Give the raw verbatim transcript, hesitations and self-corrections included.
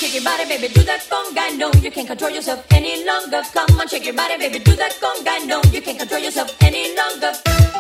shake your body, baby, do that conga. No, you can't control yourself any longer. Come on, shake your body, baby, do that conga. No, you can't control yourself any longer.